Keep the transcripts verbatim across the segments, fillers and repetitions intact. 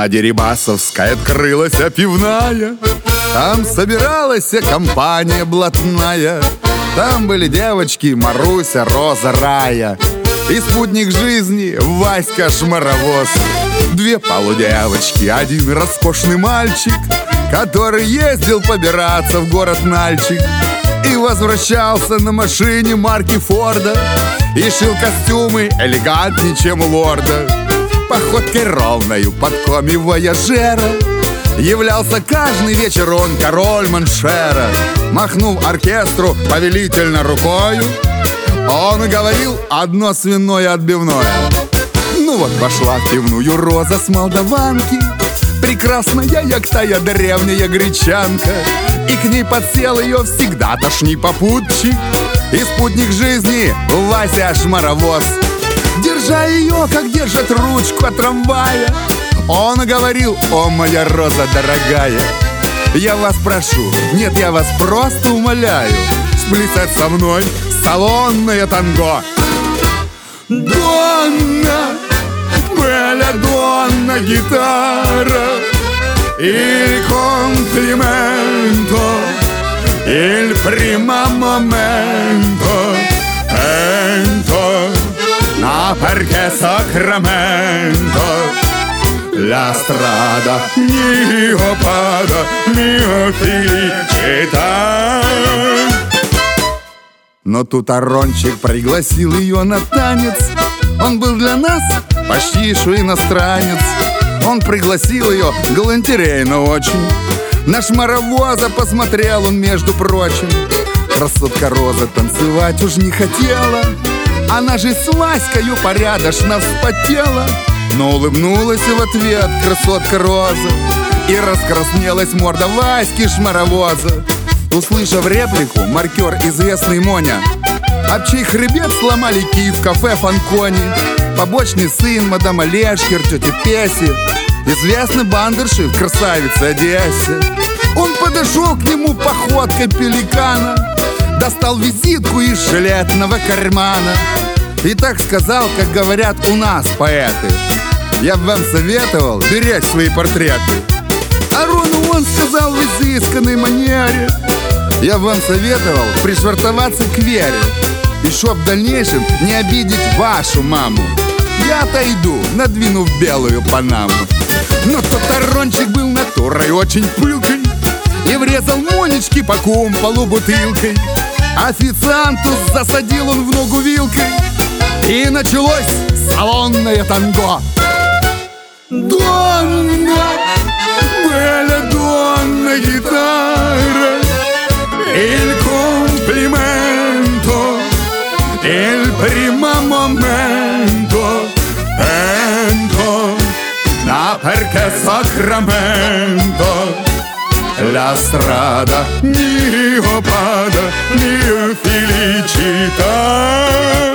на Дерибасовской открылась пивная. Там собиралась компания блатная. Там были девочки Маруся, Роза, Рая и спутник жизни Васька Шмаровоз. Две полудевочки, один роскошный мальчик, который ездил побираться в город Нальчик и возвращался на машине марки Форда и шил костюмы элегантнее, чем у лорда. Походкой ровною, подкоми вояжера являлся каждый вечер он король Маншера. Махнув оркестру повелительно рукою, он говорил одно свиное отбивное. Ну вот вошла в пивную Роза с молдаванки, прекрасная, як тая древняя гречанка, и к ней подсел ее всегда тошний попутчик и спутник жизни Вася Шмаровоз. Держа ее, как держат ручку от трамвая, он говорил: о, моя Роза дорогая, я вас прошу, нет, я вас просто умоляю, сплясать со мной салонное танго. Донна, беля донна гитара, il complimento, il primo momento, ento, no perché Sacramento. La strada mio pada, mio felicità. Но тут Арончик пригласил ее на танец. Он был для нас почти что иностранец. Он пригласил ее галантерейно очень. На Шмаровоза посмотрел он, между прочим. Красотка Роза танцевать уж не хотела. Она же с Ваською порядочно вспотела, но улыбнулась в ответ красотка Роза, и раскраснелась морда Васьки Шмаровоза. Услышав реплику, маркер известный Моня, об чей хребет сломали кий в кафе Фанкони, побочный сын мадам Олешкер, тети Песи, известный бандерши в красавице Одессе. Он подошел к нему походкой пеликана, достал визитку из жилетного кармана и так сказал, как говорят у нас поэты: я бы вам советовал беречь свои портреты. А Рону он сказал в изысканной манере: я бы вам советовал пришвартоваться к Вере, и чтоб в дальнейшем не обидеть вашу маму, я отойду, надвинув белую панаму. Но тот Арончик был натурой очень пылкой и врезал Монечки по кумполу бутылкой. Официанту засадил он в ногу вилкой, и началось салонное танго. Донна, беля донна гитара, il complimento, il primo momento, ento, no perché Sacramento. La strada mio pada, mio felicità.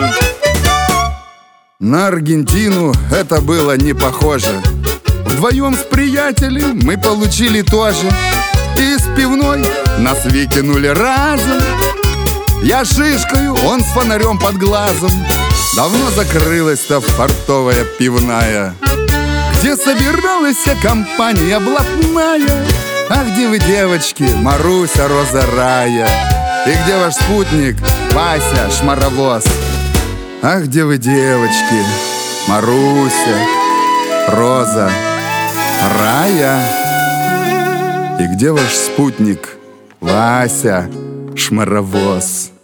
На Аргентину это было не похоже. Вдвоем с приятелем мы получили тоже. И с пивной нас выкинули разом. Я шишкою, он с фонарем под глазом. Давно закрылась-то фартовая пивная, где собиралась вся компания блатная. А где вы, девочки, Маруся, Роза, Рая? И где ваш спутник Вася Шмаровоз? А где вы, девочки, Маруся, Роза, Рая? И где ваш спутник Вася Шмаровоз?